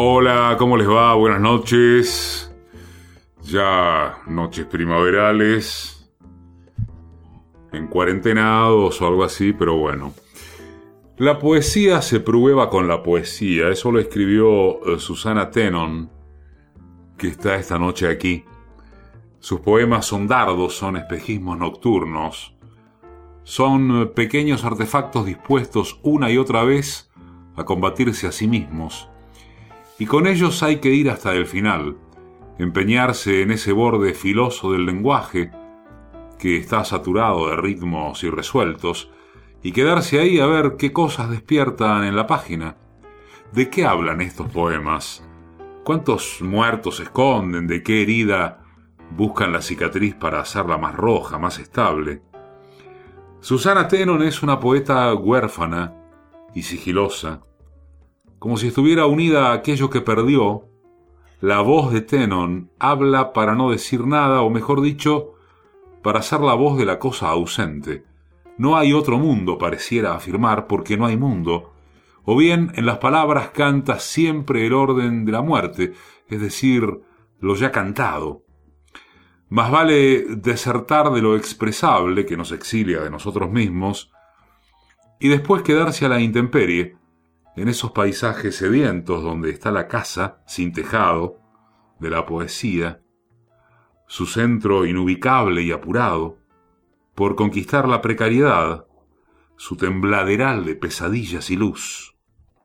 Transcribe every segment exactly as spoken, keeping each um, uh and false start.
Hola, ¿cómo les va? Buenas noches. Ya noches primaverales, en cuarentenados o algo así, pero bueno. La poesía se prueba con la poesía. Eso lo escribió uh, Susana Tenon, que está esta noche aquí. Sus poemas son dardos, son espejismos nocturnos. Son uh, pequeños artefactos dispuestos una y otra vez a combatirse a sí mismos. Y con ellos hay que ir hasta el final, empeñarse en ese borde filoso del lenguaje que está saturado de ritmos irresueltos y quedarse ahí a ver qué cosas despiertan en la página. ¿De qué hablan estos poemas? ¿Cuántos muertos se esconden? ¿De qué herida buscan la cicatriz para hacerla más roja, más estable? Susana Tenon es una poeta huérfana y sigilosa. Como si estuviera unida a aquello que perdió, la voz de Tenon habla para no decir nada, o mejor dicho, para ser la voz de la cosa ausente. No hay otro mundo, pareciera afirmar, porque no hay mundo. O bien, en las palabras canta siempre el orden de la muerte, es decir, lo ya cantado. Más vale desertar de lo expresable, que nos exilia de nosotros mismos, y después quedarse a la intemperie, en esos paisajes sedientos donde está la casa sin tejado de la poesía, su centro inubicable y apurado por conquistar la precariedad, su tembladeral de pesadillas y luz.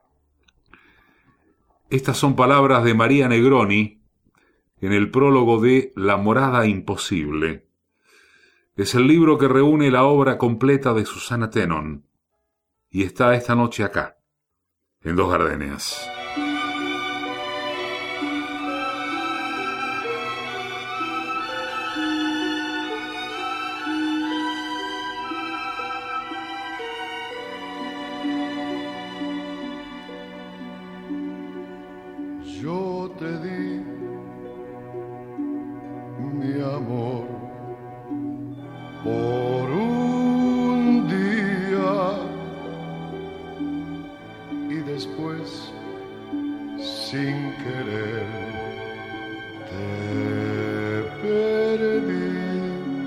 Estas son palabras de María Negroni en el prólogo de La morada imposible. Es el libro que reúne la obra completa de Susana Tenon y está esta noche acá, en Dos Gardenias. Yo te di mi amor por un día y después, sin querer, te perdí.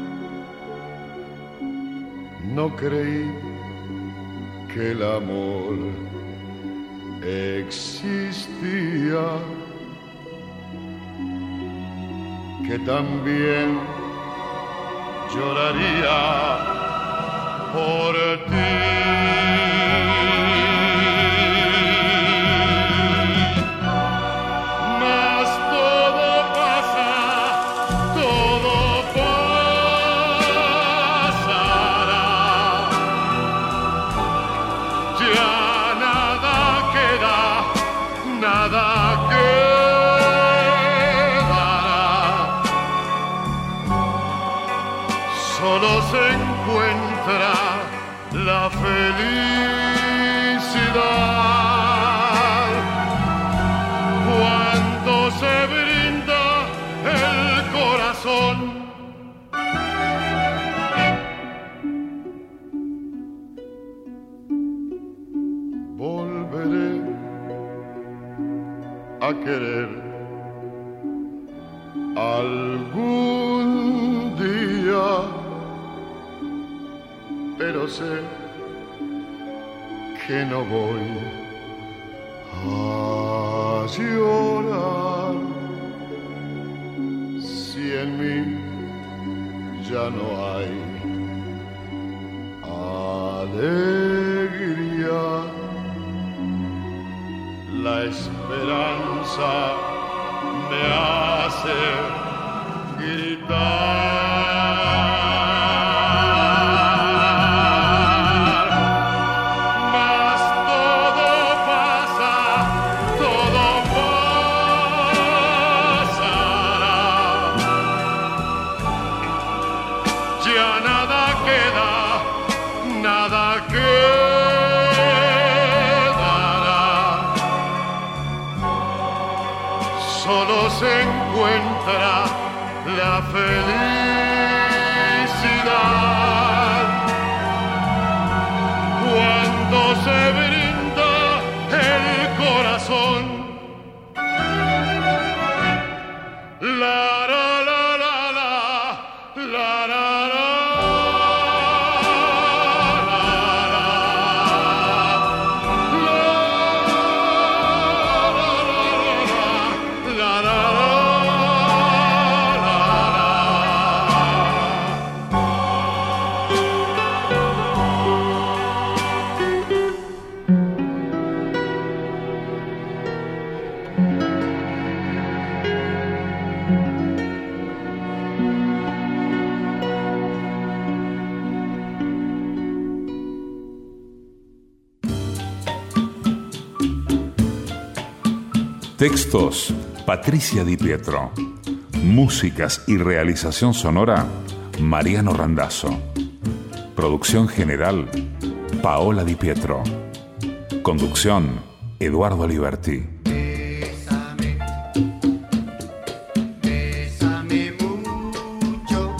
No creí que el amor existía, que también lloraría por ti. Mas todo pasa, todo pasará. Ya nada queda, nada quedará. Solo se encuentra la felicidad cuando se brinda el corazón. Volveré a querer algún día, pero sé que no voy a llorar si en mí ya no hay alegría. La esperanza me hace gritar. Mas todo pasa, todo pasará. Ya nada queda, nada quedará. Solo se encuentra la felicidad cuando se brinda el corazón. la la la la la la la la. Textos, Patricia Di Pietro. Músicas y realización sonora, Mariano Randazzo. Producción general, Paola Di Pietro. Conducción, Eduardo Liberti. Bésame, bésame mucho,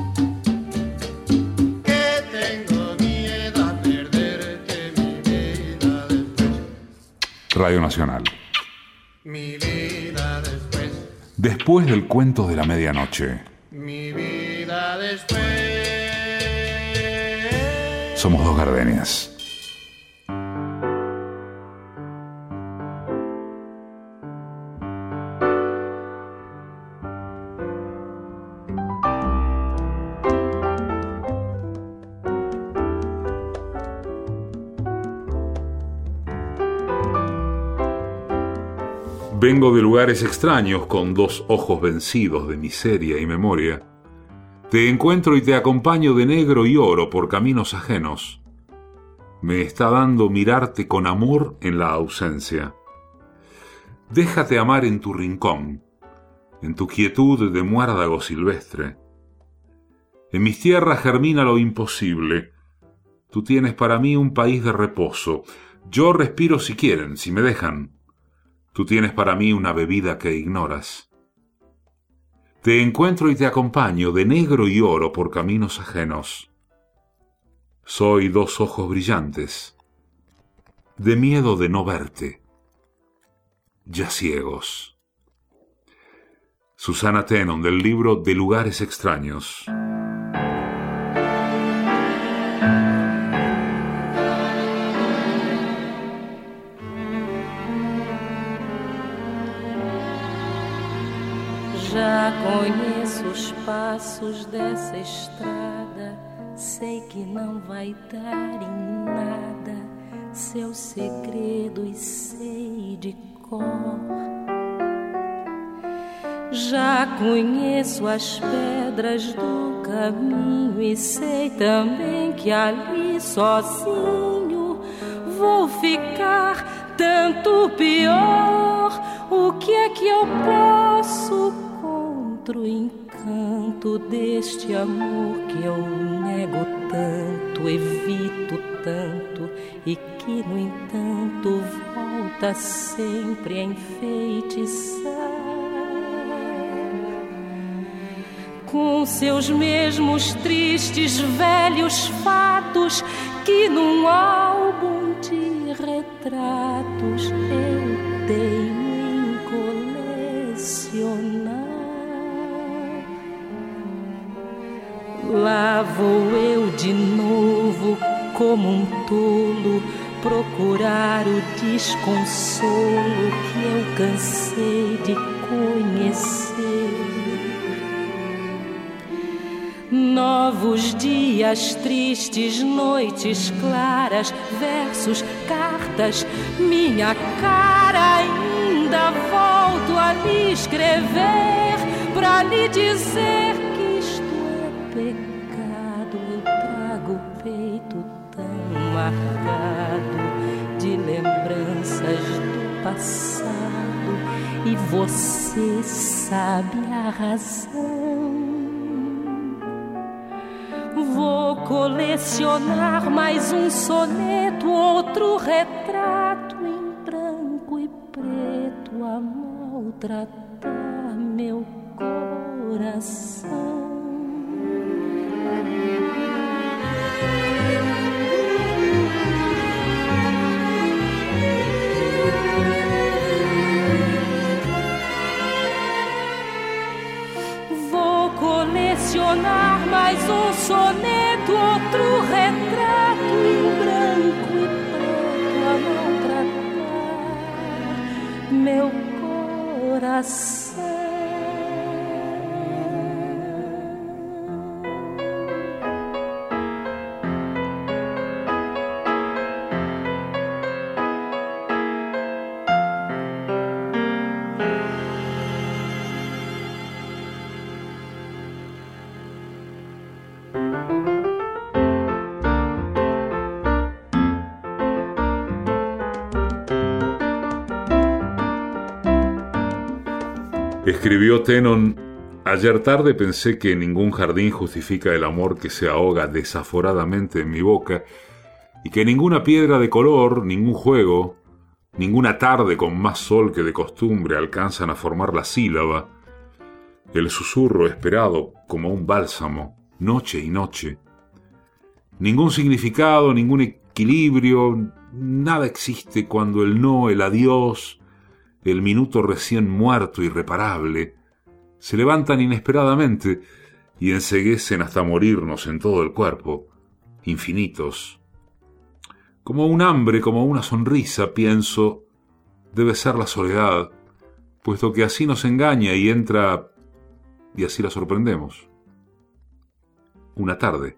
que tengo miedo a perderte mi vida después. Radio Nacional. Mi vida después. Después del cuento de la medianoche. Mi vida después. Somos dos gardenias. Vengo de lugares extraños con dos ojos vencidos de miseria y memoria. Te encuentro y te acompaño de negro y oro por caminos ajenos. Me está dando mirarte con amor en la ausencia. Déjate amar en tu rincón, en tu quietud de muérdago silvestre. En mis tierras germina lo imposible. Tú tienes para mí un país de reposo. Yo respiro si quieren, si me dejan. Tú tienes para mí una bebida que ignoras. Te encuentro y te acompaño de negro y oro por caminos ajenos. Soy dos ojos brillantes, de miedo de no verte, ya ciegos. Susana Tenon, del libro De lugares extraños. Já conheço os passos dessa estrada, sei que não vai dar em nada, seus segredos sei de cor. Já conheço as pedras do caminho e sei também que ali sozinho vou ficar tanto pior. O que é que eu posso contra o encanto deste amor que eu nego tanto, evito tanto e que, no entanto, volta sempre a enfeitiçar com seus mesmos tristes velhos fatos que num álbum de retratos eu tenho em colecionar. Lá vou eu de novo, como um tolo, procurar o desconsolo que eu cansei de conhecer. Novos dias tristes, noites claras, versos, cartas, minha cara ainda volto a lhe escrever, pra lhe dizer que isto é pecado. Eu trago o peito tão marcado de lembranças do passado e você sabe a razão. Vou colecionar mais um soneto, outro retrato em branco e preto a maltratar meu coração. lecionar mais um soneto, outro retrato em branco e preto a maltratar meu coração. Escribió Tenon: ayer tarde pensé que ningún jardín justifica el amor que se ahoga desaforadamente en mi boca, y que ninguna piedra de color, ningún juego, ninguna tarde con más sol que de costumbre alcanzan a formar la sílaba, el susurro esperado como un bálsamo, noche y noche. Ningún significado, ningún equilibrio, nada existe cuando el no, el adiós, el minuto recién muerto, irreparable, se levantan inesperadamente y enceguecen hasta morirnos en todo el cuerpo, infinitos. Como un hambre, como una sonrisa, pienso, debe ser la soledad, puesto que así nos engaña y entra y así la sorprendemos. Una tarde,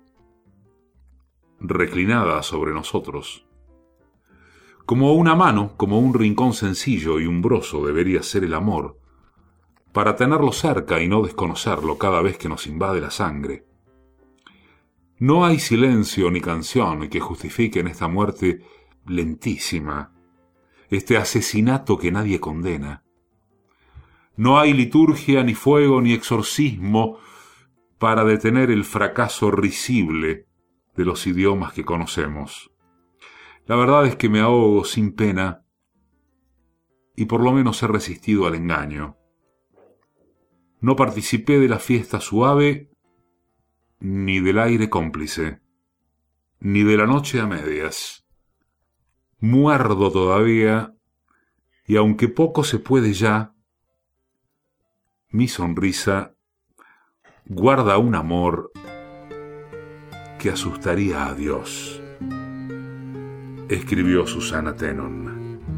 reclinada sobre nosotros. Como una mano, como un rincón sencillo y umbroso debería ser el amor, para tenerlo cerca y no desconocerlo cada vez que nos invade la sangre. No hay silencio ni canción que justifiquen esta muerte lentísima, este asesinato que nadie condena. No hay liturgia, ni fuego, ni exorcismo para detener el fracaso risible de los idiomas que conocemos. La verdad es que me ahogo sin pena y por lo menos he resistido al engaño. No participé de la fiesta suave, ni del aire cómplice, ni de la noche a medias. Muerdo todavía, y aunque poco se puede ya, mi sonrisa guarda un amor que asustaría a Dios. Escribió Susana Tenon.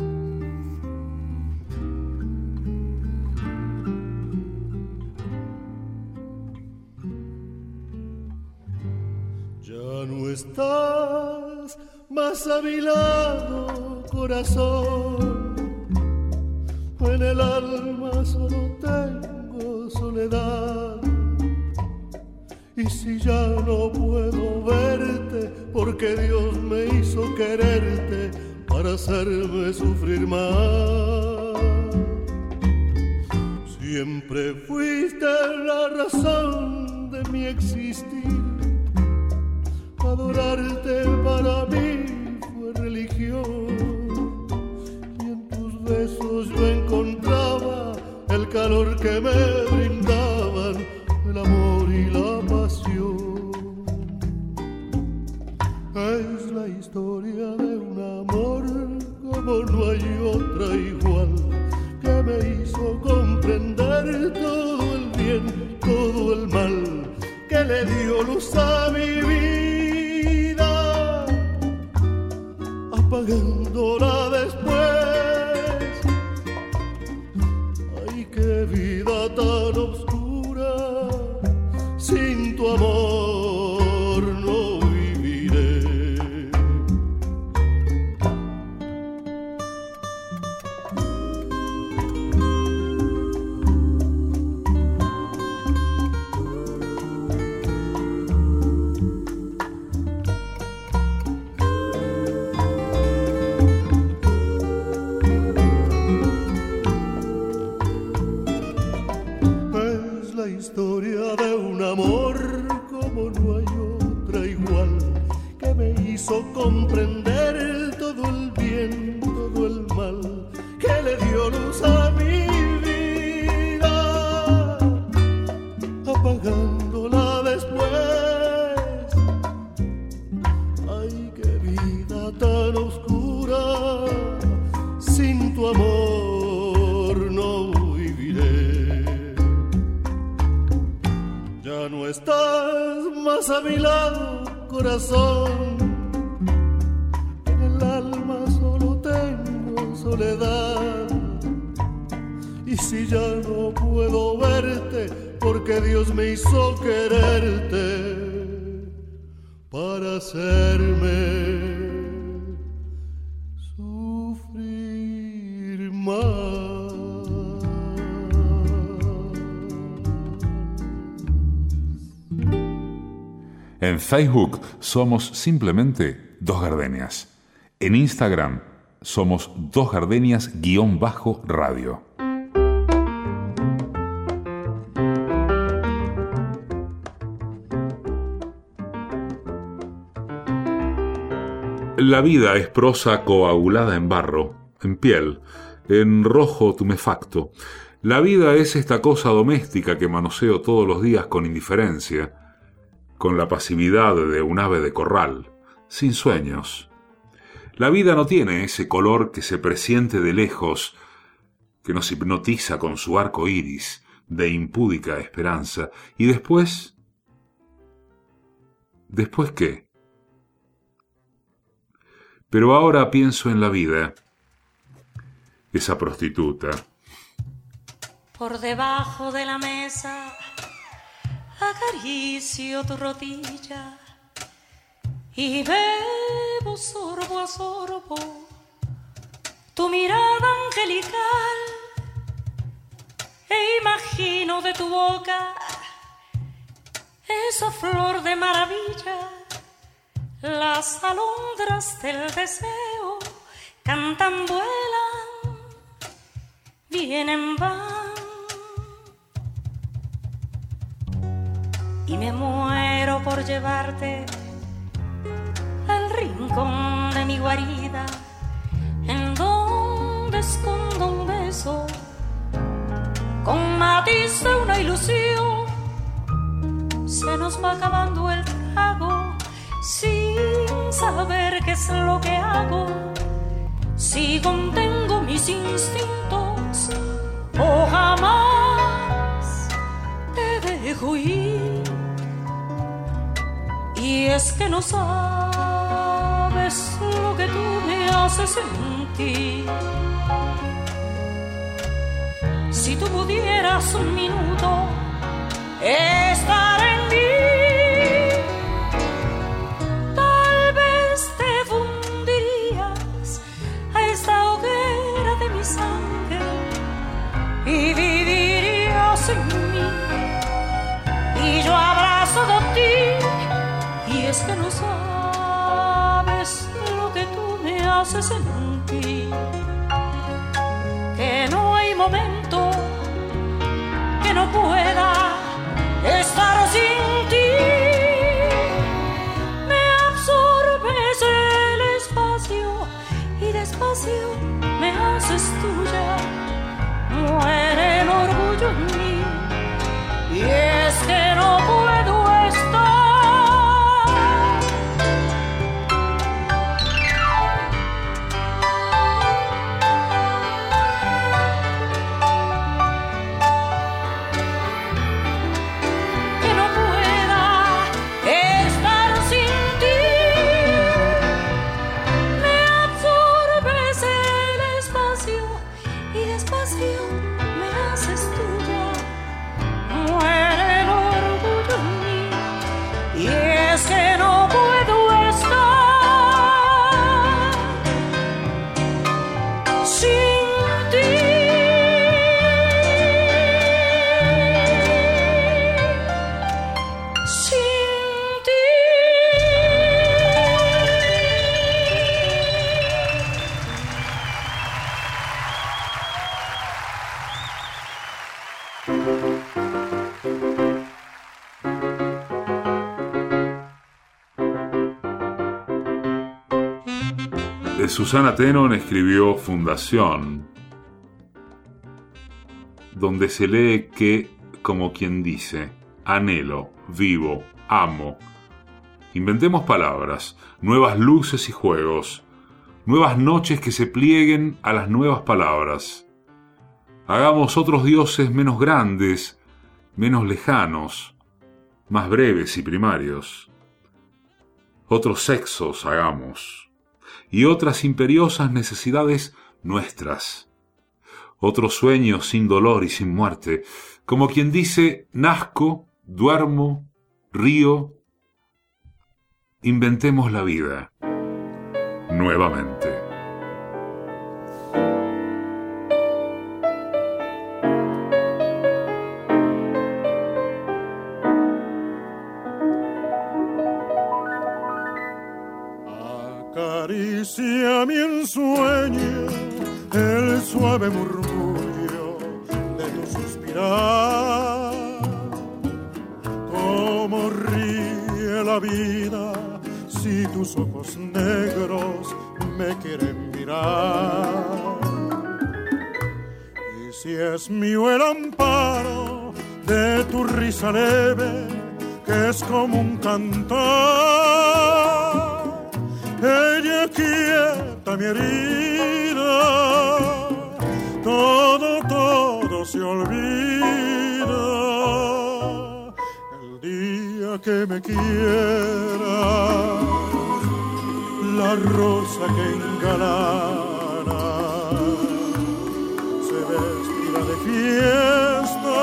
Ya no estás más a mi lado, corazón. En el alma solo tengo soledad. Y si ya no puedo verte, porque Dios me hizo quererte para hacerme sufrir más. Siempre fuiste la razón de mi existir. Adorarte para mí fue religión. Y en tus besos yo encontraba el calor que me brindaban el amor y la pasión. Es la historia de un amor como no hay otra igual, que me hizo comprender todo el bien, todo el mal, que le dio luz a mi vida, apagándola después. Ay, qué vida tan oscura, sin tu amor no viviré. Es la historia de un amor como no hay otra igual, que me hizo comprender todo el bien, todo el mal, que le dio luz a mi vida, apagándola después. Ay, qué vida tan oscura, sin tu amor no viviré. Ya ya no estás más a mi lado, corazón. En el alma solo tengo soledad. Y si ya no puedo verte, porque Dios me hizo quererte para hacerme sufrir más. En Facebook somos simplemente Dos Gardenias. En Instagram somos Dos Gardenias guión bajo radio. La vida es prosa coagulada en barro, en piel, en rojo tumefacto. La vida es esta cosa doméstica que manoseo todos los días con indiferencia, con la pasividad de un ave de corral, sin sueños. La vida no tiene ese color que se presiente de lejos, que nos hipnotiza con su arco iris de impúdica esperanza. ¿Y después? ¿Después qué? Pero ahora pienso en la vida, esa prostituta. Por debajo de la mesa acaricio tu rodilla y bebo sorbo a sorbo tu mirada angelical e imagino de tu boca esa flor de maravilla. Las alondras del deseo cantan, vuelan, vienen, van. Y me muero por llevarte al rincón de mi guarida, en donde escondo un beso con matiz de una ilusión. Se nos va acabando el trago sin saber qué es lo que hago, si contengo mis instintos o jamás te dejo ir. Y es que no sabes lo que tú me haces sentir. Si tú pudieras un minuto estar en mí, tal vez te fundirías a esta hoguera de mi sangre y vivirías en mí. Y yo abrazado a ti. Y es que no sabes lo que tú me haces sentir, que no hay momento que no pueda estar sin ti. Me absorbes el espacio y despacio me haces tuya. Muere el orgullo en mí y es que no puedo estar. Susana Tenon escribió Fundación, donde se lee que, como quien dice, anhelo, vivo, amo. Inventemos palabras, nuevas luces y juegos, nuevas noches que se plieguen a las nuevas palabras. Hagamos otros dioses menos grandes, menos lejanos, más breves y primarios. Otros sexos hagamos, y otras imperiosas necesidades nuestras. Otros sueños sin dolor y sin muerte, como quien dice, nazco, duermo, río. Inventemos la vida nuevamente. Acaricia mi ensueño el suave murmullo de tu suspirar. Cómo ríe la vida si tus ojos negros me quieren mirar. Y si es mío el amparo de tu risa leve, que es como un cantar, ella quieta mi herida, todo, todo se olvida. El día que me quiera, la rosa que engalana se vestirá de fiesta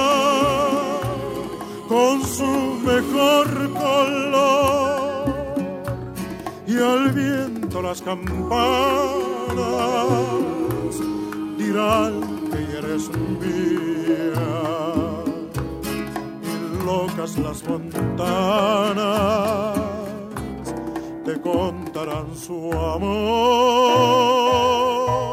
con su mejor color, y al viento las campanas dirán que eres mía, y locas las montanas te contarán su amor.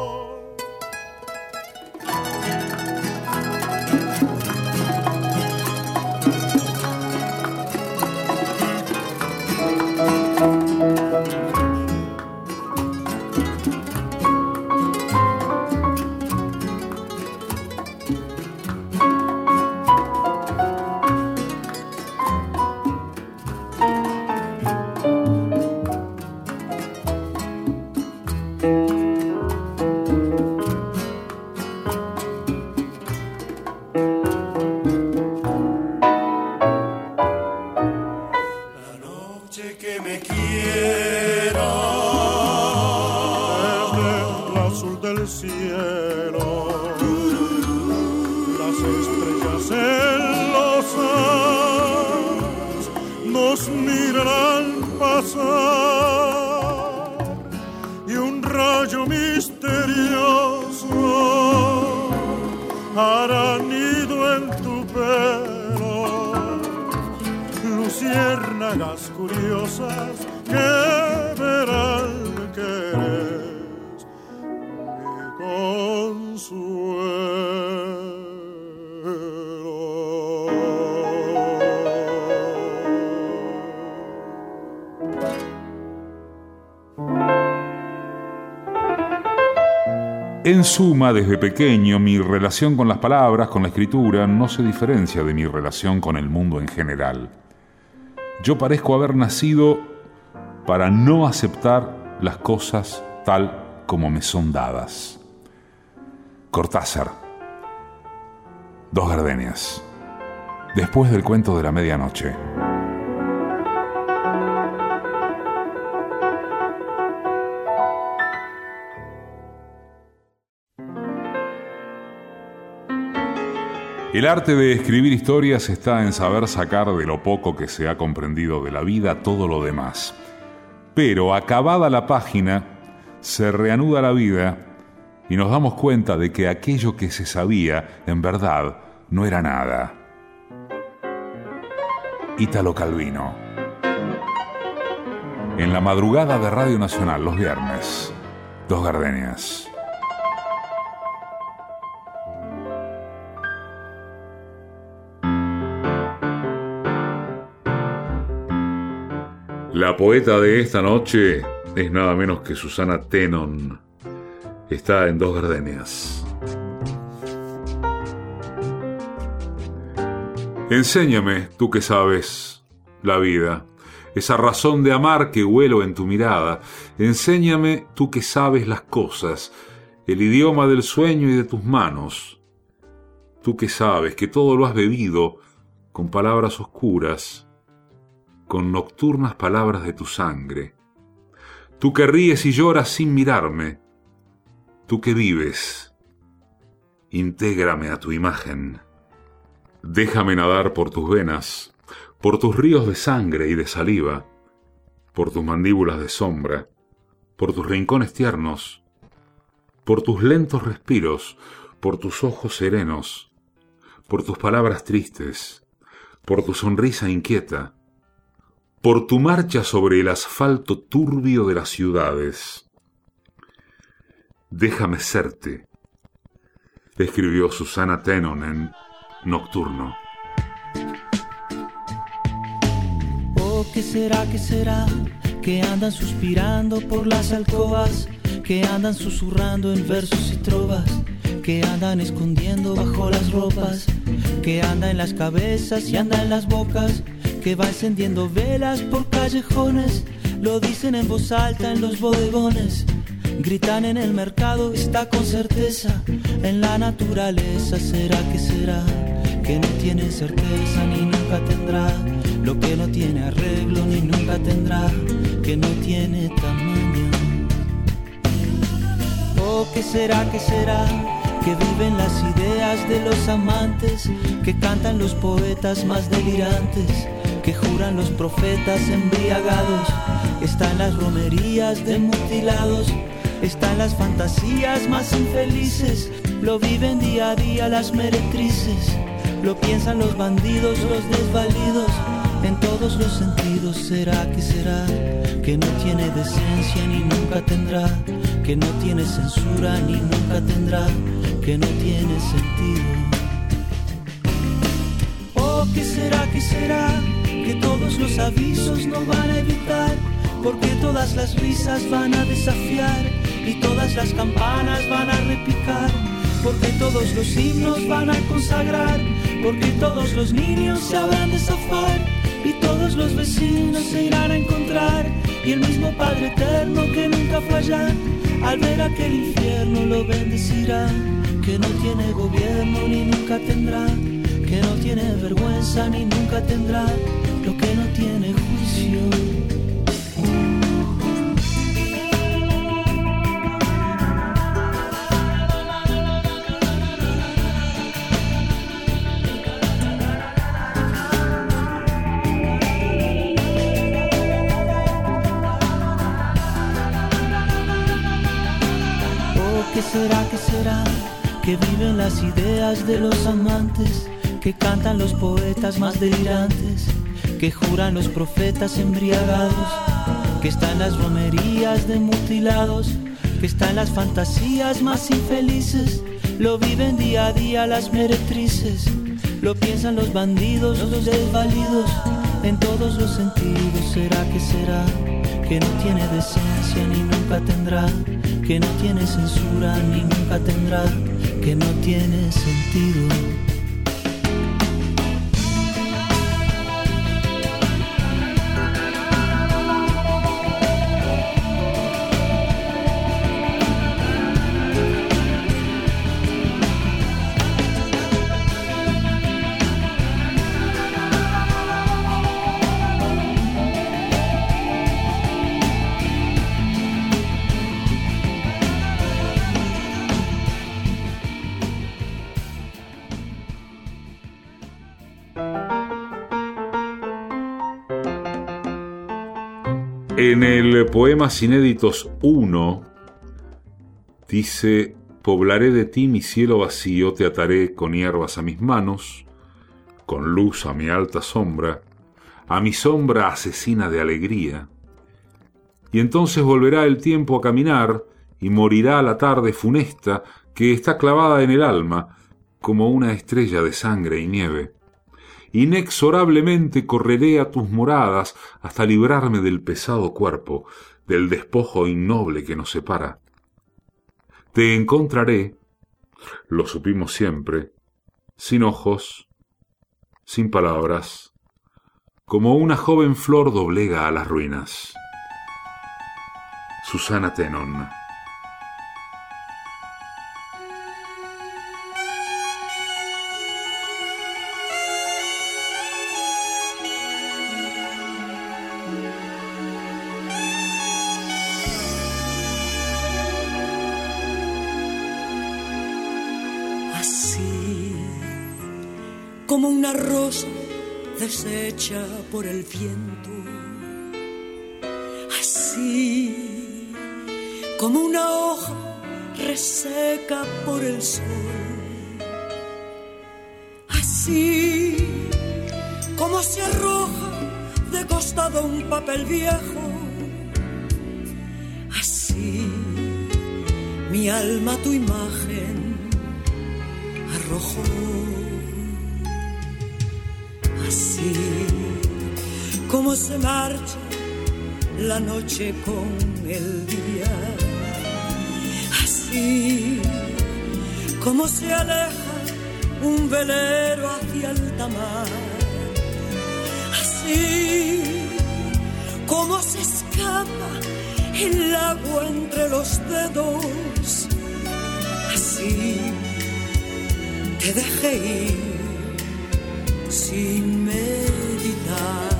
Curiosas que verán que eres mi consuelo. En suma, desde pequeño, mi relación con las palabras, con la escritura, no se diferencia de mi relación con el mundo en general. Yo parezco haber nacido para no aceptar las cosas tal como me son dadas. Cortázar. Dos gardenias. Después del cuento de la medianoche. El arte de escribir historias está en saber sacar de lo poco que se ha comprendido de la vida todo lo demás. Pero acabada la página, se reanuda la vida y nos damos cuenta de que aquello que se sabía, en verdad, no era nada. Ítalo Calvino. En la madrugada de Radio Nacional, los viernes, Dos Gardenias. La poeta de esta noche es nada menos que Susana Tenon. Está en Dos Gardenias. Enséñame, tú que sabes la vida, esa razón de amar que huelo en tu mirada. Enséñame, tú que sabes las cosas, el idioma del sueño y de tus manos. Tú que sabes que todo lo has bebido con palabras oscuras, con nocturnas palabras de tu sangre. Tú que ríes y lloras sin mirarme, tú que vives, intégrame a tu imagen. Déjame nadar por tus venas, por tus ríos de sangre y de saliva, por tus mandíbulas de sombra, por tus rincones tiernos, por tus lentos respiros, por tus ojos serenos, por tus palabras tristes, por tu sonrisa inquieta, por tu marcha sobre el asfalto turbio de las ciudades. Déjame serte, escribió Susana Tenon en Nocturno. Oh, ¿qué será, qué será? Que andan suspirando por las alcobas, que andan susurrando en versos y trovas, que andan escondiendo bajo las ropas, que anda en las cabezas y anda en las bocas, que va encendiendo velas por callejones, lo dicen en voz alta en los bodegones, gritan en el mercado, está con certeza, en la naturaleza. ¿Será que será? Que no tiene certeza ni nunca tendrá, lo que no tiene arreglo ni nunca tendrá, que no tiene tamaño. Oh, ¿qué será, qué será? Que viven las ideas de los amantes, que cantan los poetas más delirantes, que juran los profetas embriagados, está en las romerías de mutilados, está en las fantasías más infelices, lo viven día a día las meretrices, lo piensan los bandidos, los desvalidos, en todos los sentidos. ¿Será que será? Que no tiene decencia ni nunca tendrá, que no tiene censura ni nunca tendrá, que no tiene sentido. Oh, ¿qué será, qué será? Que todos los avisos no van a evitar, porque todas las risas van a desafiar y todas las campanas van a repicar, porque todos los himnos van a consagrar, porque todos los niños se habrán de zafar y todos los vecinos se irán a encontrar, y el mismo Padre Eterno que nunca falla, al ver aquel infierno lo bendecirá, que no tiene gobierno ni nunca tendrá, que no tiene vergüenza ni nunca tendrá, lo que no tiene juicio. ¿Qué será, qué será? Que viven las ideas de los amantes, que cantan los poetas más delirantes, que juran los profetas embriagados, que está en las romerías de mutilados, que está en las fantasías más infelices, lo viven día a día las meretrices, lo piensan los bandidos, los desvalidos, en todos los sentidos. ¿Será que será? Que no tiene decencia ni nunca tendrá, que no tiene censura ni nunca tendrá, que no tiene sentido. En el Poemas Inéditos uno dice: poblaré de ti mi cielo vacío, te ataré con hierbas a mis manos, con luz a mi alta sombra, a mi sombra asesina de alegría. Y entonces volverá el tiempo a caminar y morirá la tarde funesta que está clavada en el alma como una estrella de sangre y nieve. Inexorablemente correré a tus moradas hasta librarme del pesado cuerpo, del despojo innoble que nos separa. Te encontraré, lo supimos siempre, sin ojos, sin palabras, como una joven flor doblega a las ruinas. Susana Tenon. como una rosa deshecha por el viento, así como una hoja reseca por el sol, así como se arroja de costado un papel viejo, así mi alma tu imagen arrojó. Así como se marcha la noche con el día, así como se aleja un velero hacia alta mar, así como se escapa el agua entre los dedos, así te dejé ir sin meditar.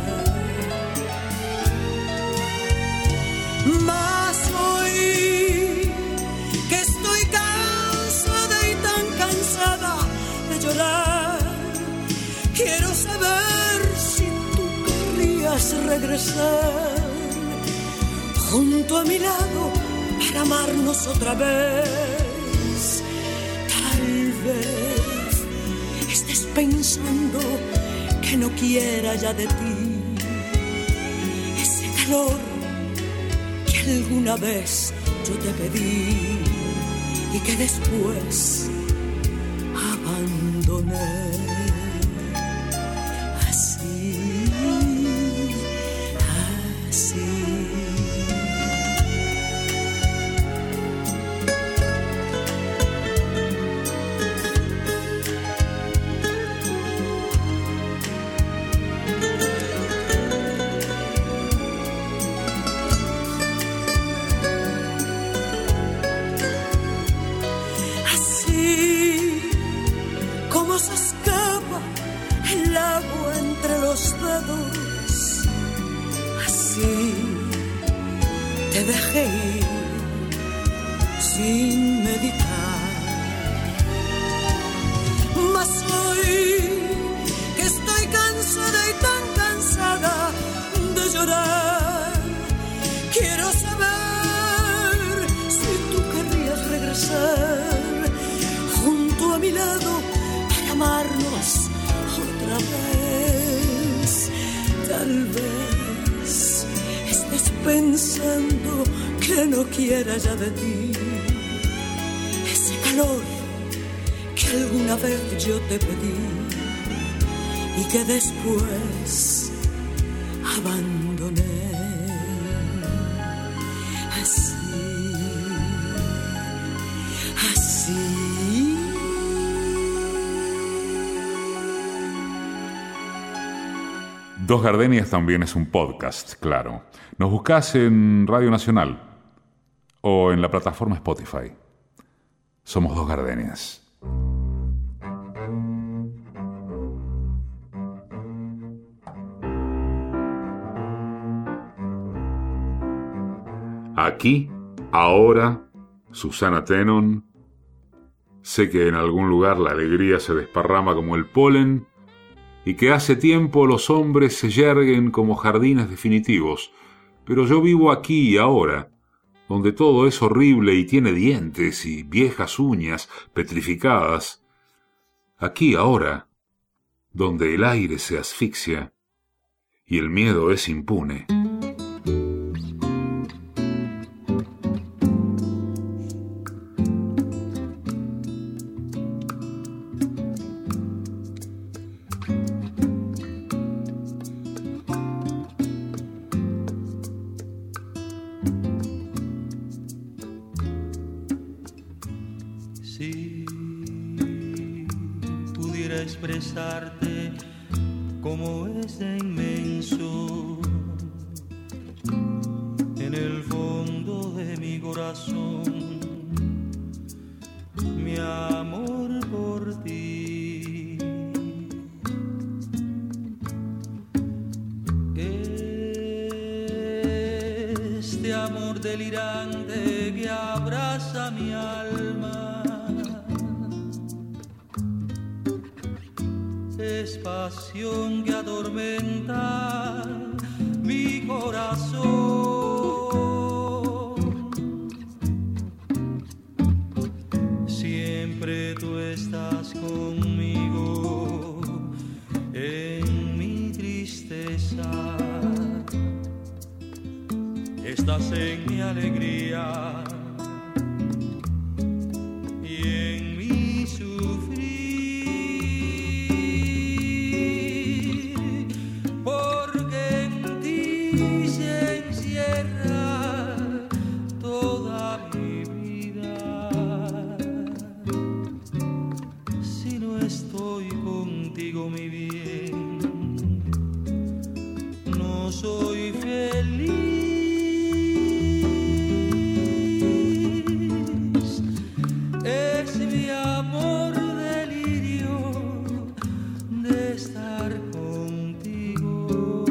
Mas hoy que estoy cansada y tan cansada de llorar, quiero saber si tú querrías regresar junto a mi lado para amarnos otra vez. Tal vez estés pensando que no quiera ya de ti ese calor que alguna vez yo te pedí y que después abandoné. Así, así. Así te dejé ir sin meditar. Mas hoy que estoy cansada y tan cansada de llorar, quiero saber si tú querrías regresar junto a mi lado para amarnos otra vez. Tal vez estés pensando que no quiera ya de ti ese calor que alguna vez yo te pedí y que después abandoné. Así, así. Dos Gardenias también es un podcast, claro. Nos buscás en Radio Nacional o en la plataforma Spotify. Somos Dos Gardenias. Aquí, ahora, Susana Tenon. Sé que en algún lugar la alegría se desparrama como el polen y que hace tiempo los hombres se yerguen como jardines definitivos, pero yo vivo aquí y ahora, donde todo es horrible y tiene dientes y viejas uñas petrificadas. Aquí ahora, donde el aire se asfixia y el miedo es impune. Expresarte como es de inmenso en el fondo de mi corazón, mi amor por ti. Este amor delirante que abraza mi alma es pasión que atormenta mi corazón. Siempre tú estás conmigo en mi tristeza, estás en mi alegría y en mi sufrir, porque en ti se encierra toda mi vida. Si no estoy contigo, mi bien, no soy feliz. Es mi amor delirio de estar contigo,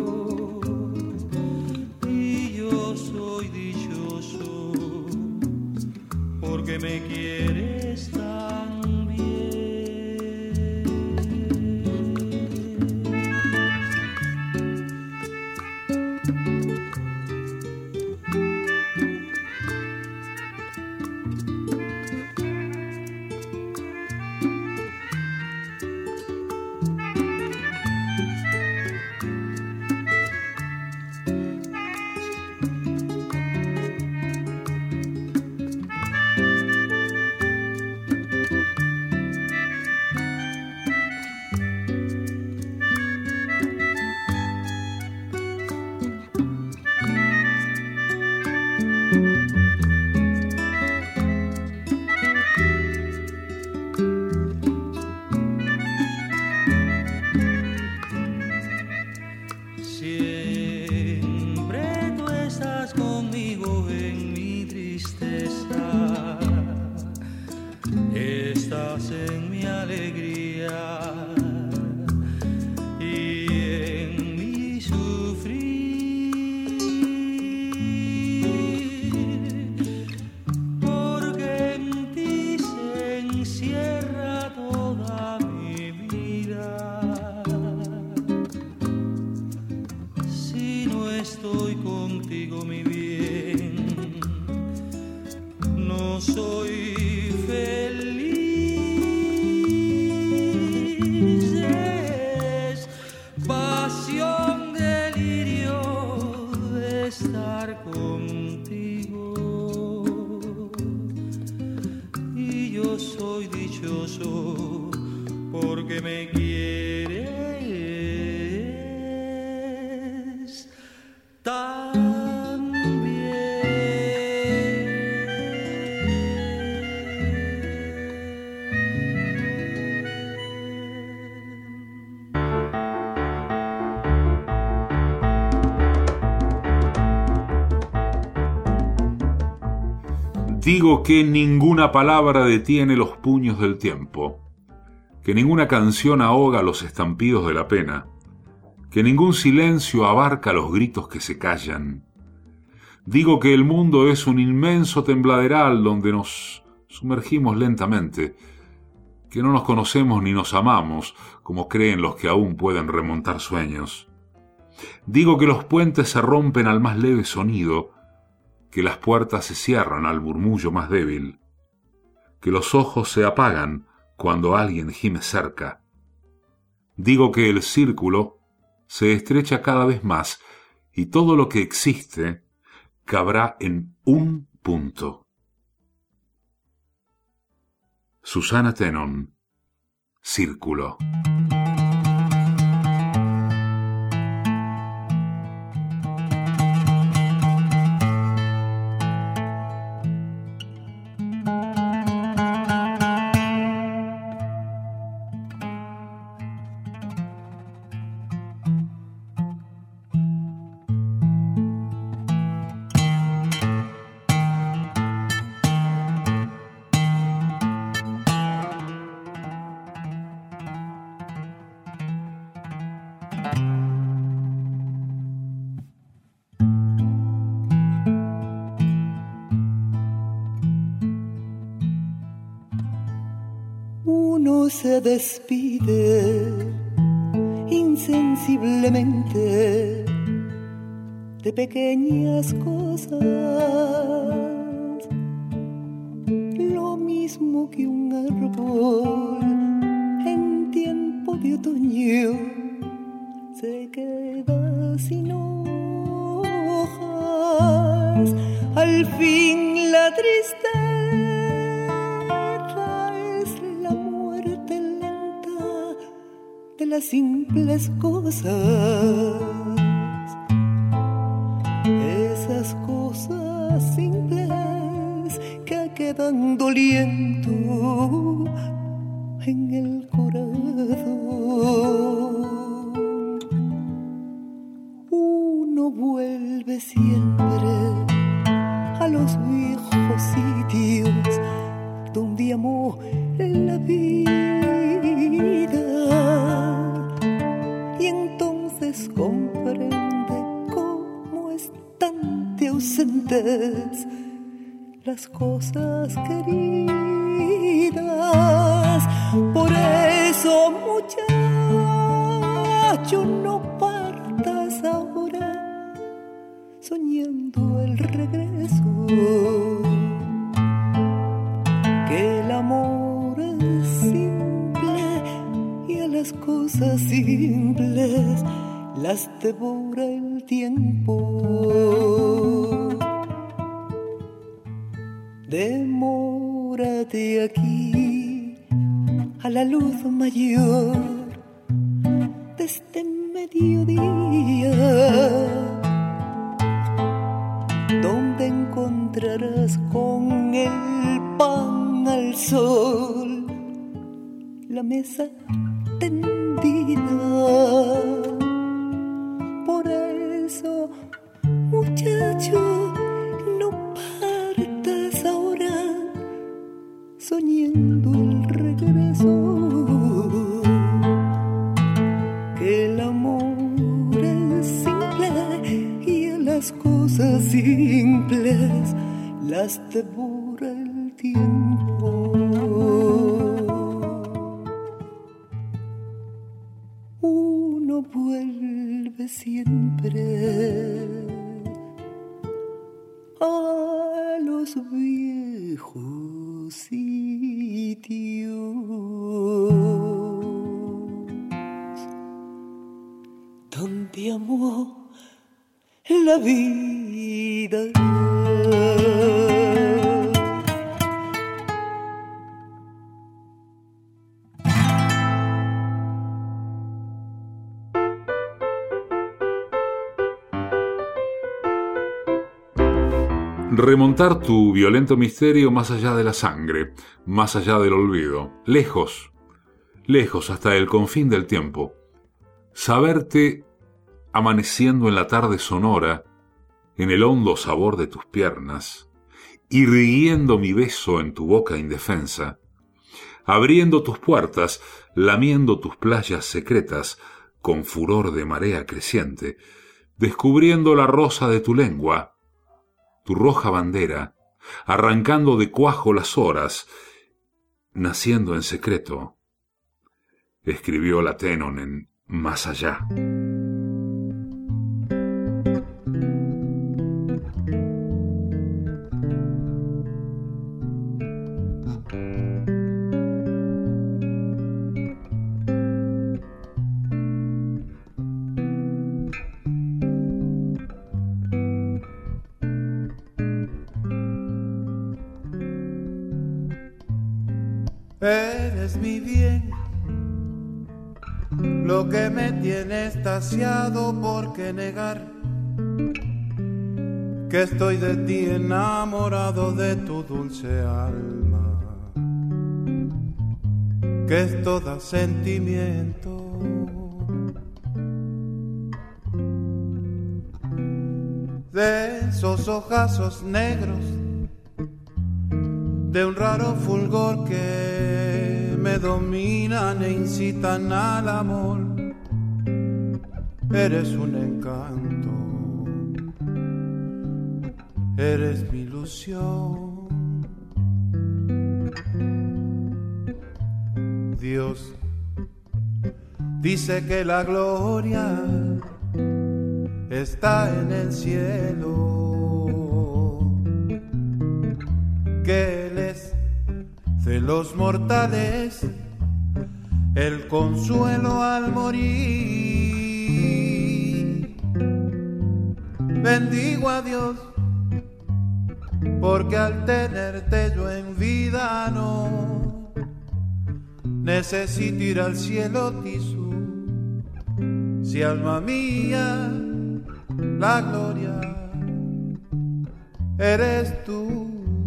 y yo soy dichoso porque me quieres tan bien. Siempre tú estás conmigo en mi tristeza, estás en mi alegría y en mi sufrir, porque en ti se encierra toda mi vida. Si no estoy contigo, mi bien, no soy feliz. Es pasión, delirio de estar contigo, y yo soy dichoso porque me quieres tan bien. Digo que ninguna palabra detiene los puños del tiempo, que ninguna canción ahoga los estampidos de la pena, que ningún silencio abarca los gritos que se callan. Digo que el mundo es un inmenso tembladeral donde nos sumergimos lentamente, que no nos conocemos ni nos amamos como creen los que aún pueden remontar sueños. Digo que los puentes se rompen al más leve sonido, que las puertas se cierran al murmullo más débil, que los ojos se apagan cuando alguien gime cerca. Digo que el círculo se estrecha cada vez más y todo lo que existe cabrá en un punto. Susana Tenon, Círculo. Uno se despide insensiblemente de pequeñas cosas, lo mismo que un árbol en tiempo de otoño se queda sin hojas. Al fin la tristeza es la muerte lenta de las simples cosas. Esas cosas simples que quedan doliendo en el corazón. Uno vuelve siempre a los viejos sitios donde amó la vida, y entonces comprende cómo están de ausentes las cosas queridas. Por eso, muchacho, no partas ahora soñando el regreso, que el amor es simple y a las cosas simples las devora el tiempo. Demórate aquí a la luz mayor de este mediodía, donde encontrarás con el pan al sol la mesa tendida. Por eso, muchacho, no partas ahora soñando el regreso, que el amor es simple y a las cosas simples las devora el tiempo. Uno vuelve siempre a los viejos sitios donde amó la vida. Remontar tu violento misterio más allá de la sangre, más allá del olvido, lejos, lejos hasta el confín del tiempo. Saberte amaneciendo en la tarde sonora, en el hondo sabor de tus piernas, irguiendo mi beso en tu boca indefensa, abriendo tus puertas, lamiendo tus playas secretas con furor de marea creciente, descubriendo la rosa de tu lengua, tu roja bandera, arrancando de cuajo las horas, naciendo en secreto, escribió la Tenon en Más allá. Eres mi bien, lo que me tiene extasiado, ¿por qué negar que estoy de ti enamorado, de tu dulce alma, que es toda sentimiento? De esos ojazos negros, de un raro fulgor que me dominan e incitan al amor. Eres un encanto, eres mi ilusión. Dios, dice que la gloria está en el cielo, que Él es de los mortales el consuelo al morir. Bendigo a Dios porque al tenerte yo en vida no necesito ir al cielo tisú. Si alma mía, la gloria eres tú.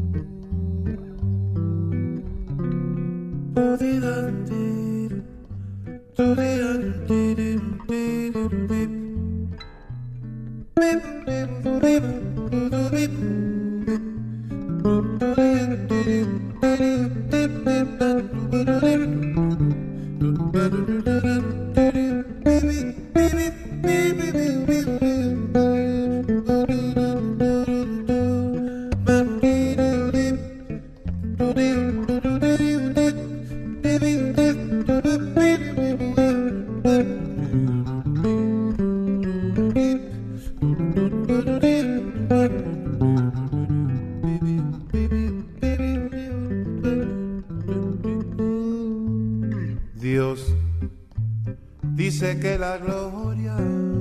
Dios dice que la gloria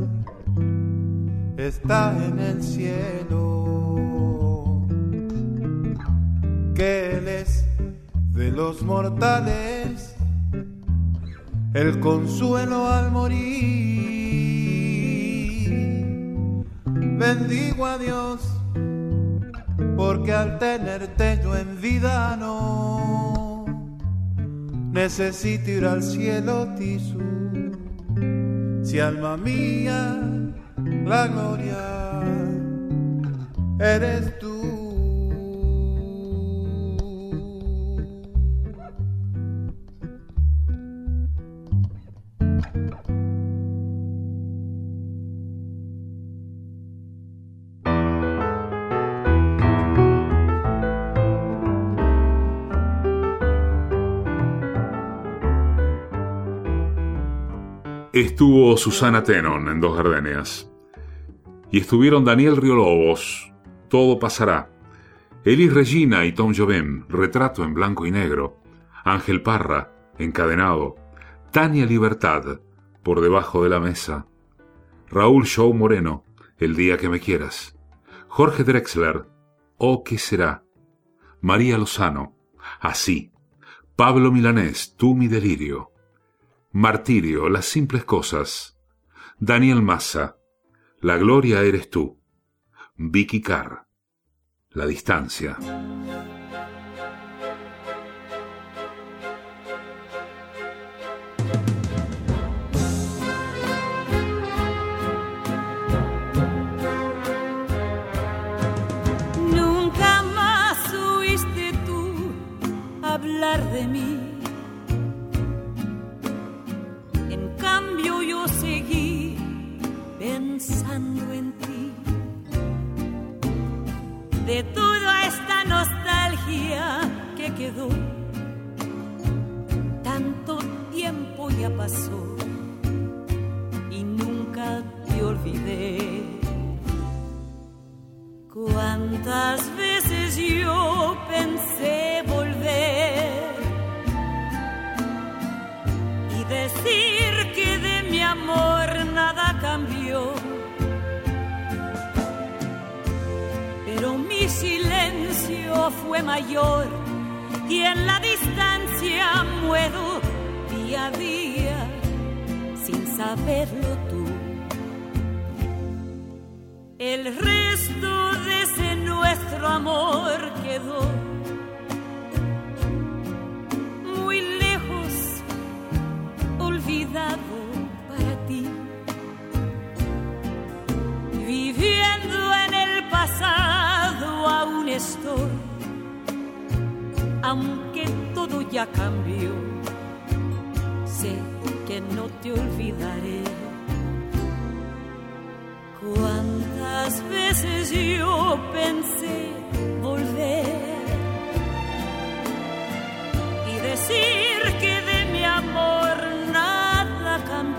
está en el cielo, que Él es de los mortales el consuelo al morir. Bendigo a Dios porque al tenerte yo en vida no necesito ir al cielo tisú. Si alma mía, la gloria eres tú. Estuvo Susana Tenon en Dos Gardenias. Y estuvieron Daniel Riolobos, Todo pasará. Elis Regina y Tom Jobim, Retrato en blanco y negro. Ángel Parra, Encadenado. Tania Libertad, Por debajo de la mesa. Raúl Show Moreno, El día que me quieras. Jorge Drexler, Oh, ¿qué será? María Lozano, Así. Pablo Milanés, Tú mi delirio. Martirio, Las simples cosas. Daniel Massa, La gloria eres tú. Vicky Carr, La distancia. Nunca más oíste tú hablar de mí. Cambio yo seguí pensando en ti. De toda esta nostalgia que quedó, tanto tiempo ya pasó y nunca te olvidé. Cuántas veces yo pensé volver y decir que de mi amor nada cambió, pero mi silencio fue mayor y en la distancia muero día a día sin saberlo tú. El resto de ese nuestro amor quedó muy lejos, olvidado para ti, viviendo en el pasado aún estoy, aunque todo ya cambió, sé que no te olvidaré. Cuántas veces yo pensé volver y decir que de mi amor nada cambió,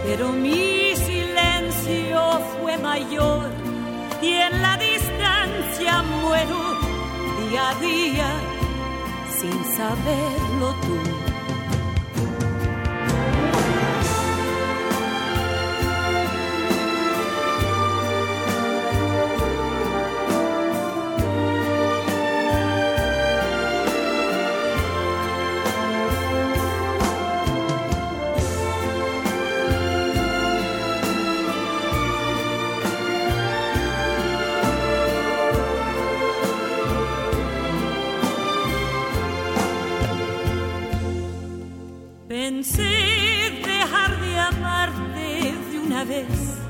pero mi silencio fue mayor y en la distancia muero día a día sin saberlo tú. Pensé dejar de amarte de una vez.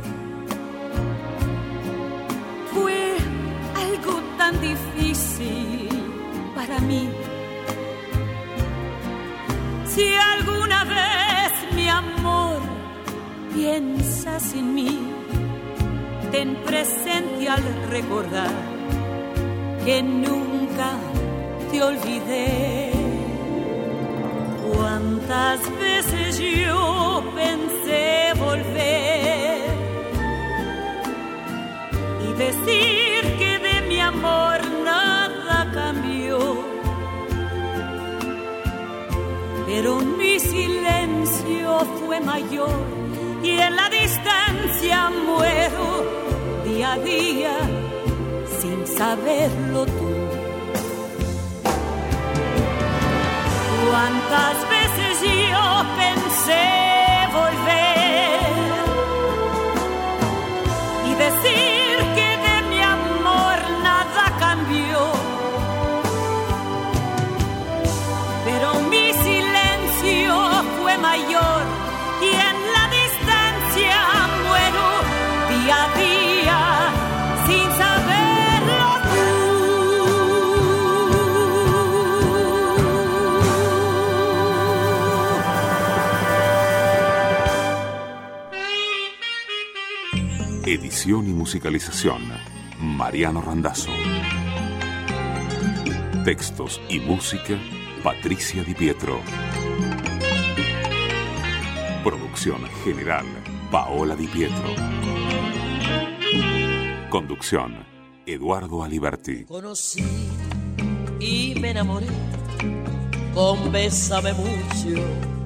Fue algo tan difícil para mí. Si alguna vez, mi amor, piensas en mí, ten presente al recordar que nunca te olvidé. Cuántas veces yo pensé volver y decir que de mi amor nada cambió, pero mi silencio fue mayor y en la distancia muero día a día sin saberlo tú. Cuántas veces yo pensé volver y decir que de mi amor nada cambió, pero mi silencio fue mayor y en la distancia muero día a día sin saberlo tú. Edición y musicalización, Mariano Randazzo. Textos y música, Patricia Di Pietro. Producción general, Paola Di Pietro. Conducción, Eduardo Aliberti. Conocí y me enamoré con Bésame mucho.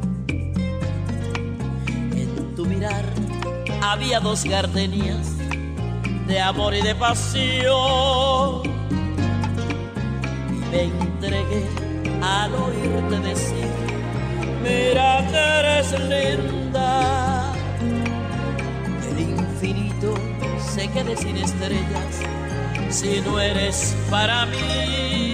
En tu mirar había dos gardenias de amor y de pasión. Y me entregué al oírte decir: mira que eres linda. El infinito se quede sin estrellas si no eres para mí.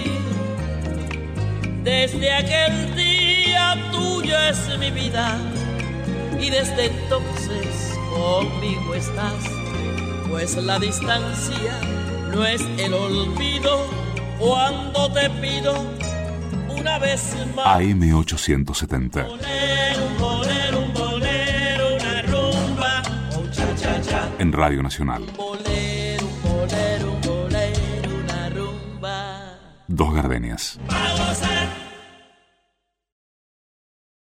Desde aquel día tuya es mi vida y desde entonces conmigo estás, pues la distancia no es el olvido cuando te pido una vez más. A M ochocientos setenta. Un bolero, un bolero, una rumba, un cha cha cha. En Radio Nacional. Un bolero, un bolero, un bolero, una rumba. Dos gardenias. Vamos a